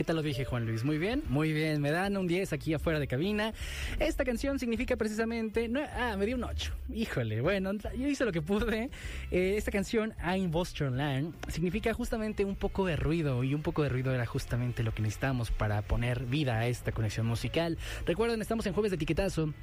¿Qué tal lo dije, Juan Luis? Muy bien, me dan un 10 aquí afuera de cabina. Esta canción significa precisamente... me dio un 8. Híjole, bueno, yo hice lo que pude. Esta canción, Ein Bosterland, significa justamente un poco de ruido, y un poco de ruido era justamente lo que necesitamos para poner vida a esta conexión musical. Recuerden, estamos en Jueves de Etiquetazo,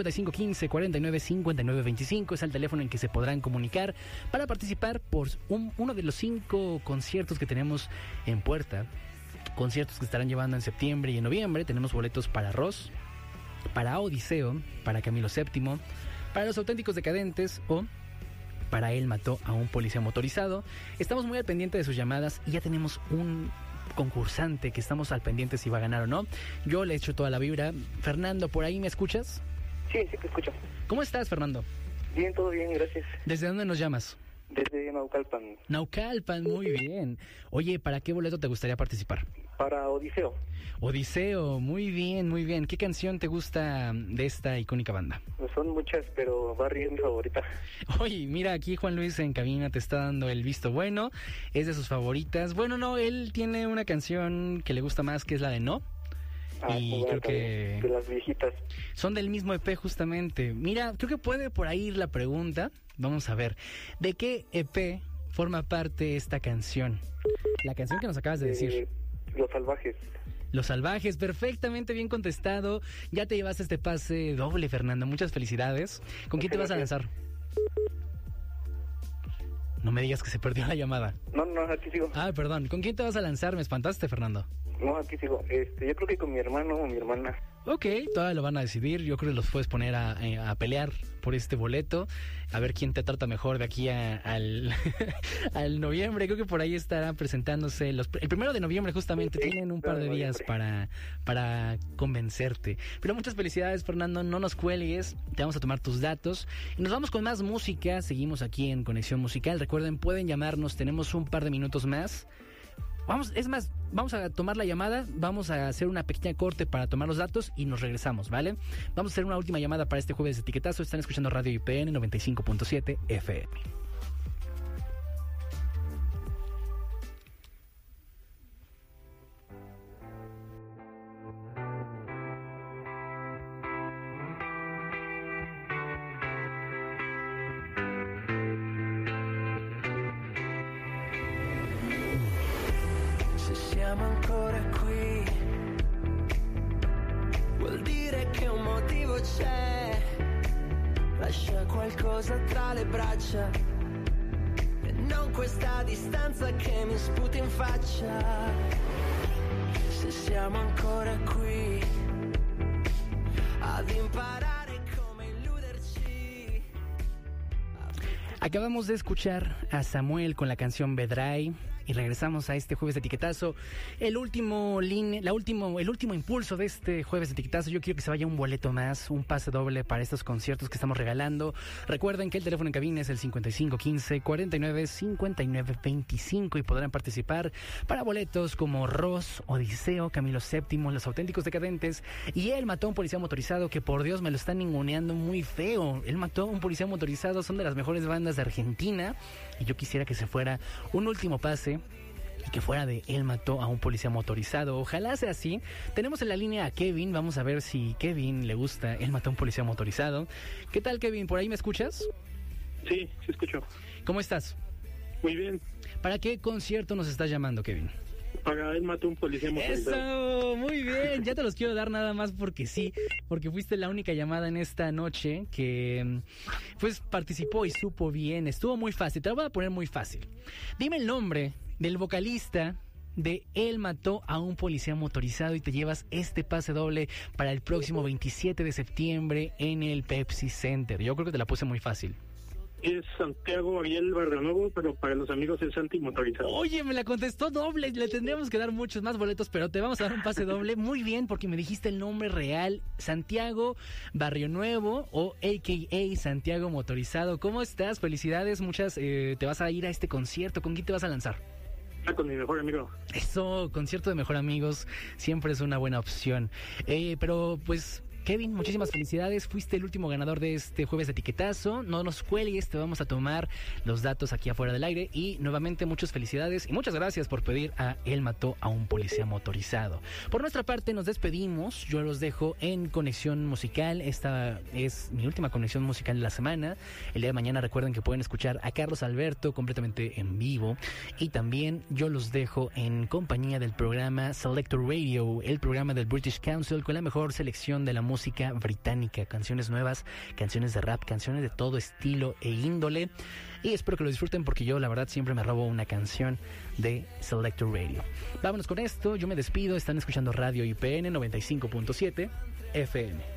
5515-495925, es el teléfono en que se podrán comunicar para participar por uno de los 5 conciertos que tenemos en puerta. Conciertos que estarán llevando en septiembre y en noviembre. Tenemos boletos para Ross, para Odiseo, para Camilo VII, para Los Auténticos Decadentes o para Él mató a un policía motorizado. Estamos muy al pendiente de sus llamadas y ya tenemos un concursante que estamos al pendiente si va a ganar o no. Yo le echo toda la vibra. Fernando, ¿por ahí me escuchas? Sí, sí te escucho. ¿Cómo estás, Fernando? Bien, todo bien, gracias. ¿Desde dónde nos llamas? Desde Naucalpan. Naucalpan, muy bien. Oye, ¿para qué boleto te gustaría participar? Para Odiseo. Odiseo, muy bien, muy bien. ¿Qué canción te gusta de esta icónica banda? Pues son muchas, pero Barry es mi favorita. Oye, mira, aquí Juan Luis en cabina te está dando el visto bueno. Es de sus favoritas. Bueno, no, él tiene una canción que le gusta más, que es la de No. Y bueno, creo que... de las viejitas. Son del mismo EP justamente. Mira, creo que puede por ahí ir la pregunta. Vamos a ver. ¿De qué EP forma parte esta canción? La canción que nos acabas de decir. Los Salvajes. Los Salvajes, perfectamente bien contestado. Ya te llevaste este pase doble, Fernando. Muchas felicidades. ¿Con quién te vas a lanzar? No me digas que se perdió la llamada. No, aquí sigo. Ah, perdón. ¿Con quién te vas a lanzar? Me espantaste, Fernando. No, aquí sigo. Yo creo que con mi hermano o mi hermana. Ok, todavía lo van a decidir. Yo creo que los puedes poner a pelear por este boleto. A ver quién te trata mejor de aquí al noviembre. Creo que por ahí estarán presentándose el 1 de noviembre justamente. Sí, tienen un par de días para convencerte. Pero muchas felicidades, Fernando. No nos cuelgues. Te vamos a tomar tus datos. Y nos vamos con más música. Seguimos aquí en Conexión Musical. Recuerden, pueden llamarnos. Tenemos un par de minutos más. Vamos a tomar la llamada, vamos a hacer una pequeña corte para tomar los datos y nos regresamos, ¿vale? Vamos a hacer una última llamada para este jueves de etiquetazo. Están escuchando Radio IPN 95.7 FM. Siamo ancora qui, vuol dire che un motivo c'è, lascia qualcosa tra le braccia e non questa distanza che mi sputa in faccia. Se siamo ancora qui ad imparare come illuderci. Acabamos de escuchar a Samuel con la canción Bedray. Y regresamos a este jueves de etiquetazo. El último impulso de este jueves de etiquetazo. Yo quiero que se vaya un boleto más, un pase doble para estos conciertos que estamos regalando. Recuerden que el teléfono en cabina es el 5515-495925 y podrán participar para boletos como Ross, Odiseo, Camilo VII, Los Auténticos Decadentes y Él mató a un policía motorizado, que por Dios me lo están ninguneando muy feo. Él mató a un policía motorizado, son de las mejores bandas de Argentina y yo quisiera que se fuera un último pase y que fuera de Él mató a un policía motorizado. Ojalá sea así. Tenemos en la línea a Kevin. Vamos a ver si Kevin le gusta Él mató a un policía motorizado. ¿Qué tal, Kevin? ¿Por ahí me escuchas? Sí, escucho. ¿Cómo estás? Muy bien. ¿Para qué concierto nos estás llamando, Kevin? Para Él mató a un policía motorizado. ¡Eso! Muy bien. Ya te los quiero dar nada más porque sí. Porque fuiste la única llamada en esta noche que pues participó y supo bien. Estuvo muy fácil. Te lo voy a poner muy fácil. Dime el nombre del vocalista de Él mató a un policía motorizado y te llevas este pase doble para el próximo 27 de septiembre en el Pepsi Center. Yo creo que te la puse muy fácil. Es Santiago Ariel Barrionuevo, pero para los amigos es Santi Motorizado. Oye, me la contestó doble. Le tendríamos que dar muchos más boletos, pero te vamos a dar un pase doble. Muy bien, porque me dijiste el nombre real. Santiago Barrionuevo o a.k.a. Santiago Motorizado. ¿Cómo estás? Felicidades, muchas. Te vas a ir a este concierto. ¿Con quién te vas a lanzar? Con mi mejor amigo. Eso, concierto de mejor amigos siempre es una buena opción. Pero pues Kevin, muchísimas felicidades. Fuiste el último ganador de este jueves de etiquetazo. No nos cuelgues, te vamos a tomar los datos aquí afuera del aire. Y nuevamente muchas felicidades y muchas gracias por pedir a Él mató a un policía motorizado. Por nuestra parte nos despedimos. Yo los dejo en conexión musical. Esta es mi última conexión musical de la semana. El día de mañana recuerden que pueden escuchar a Carlos Alberto completamente en vivo. Y también yo los dejo en compañía del programa Selector Radio, el programa del British Council con la mejor selección de la música británica, canciones nuevas, canciones de rap, canciones de todo estilo e índole, y espero que lo disfruten porque yo la verdad siempre me robo una canción de Selector Radio. Vámonos con esto, yo me despido, están escuchando Radio IPN 95.7 FM.